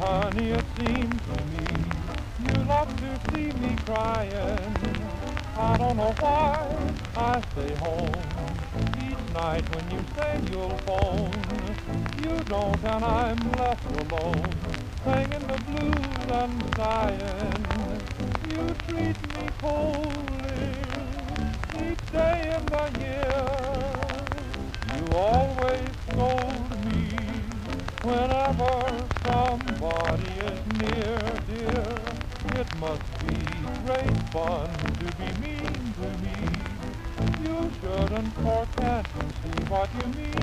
Funny it seems to me, you love to see me crying. I don't know why I stay home each night when you say you'll phone. You don't and I'm left alone, singing the blues and sighing. You treat me coldly each day in the year. You always scold me whenever somebody is near, dear. It must be great fun to be mean to me. You shouldn't, for can't you see what you mean?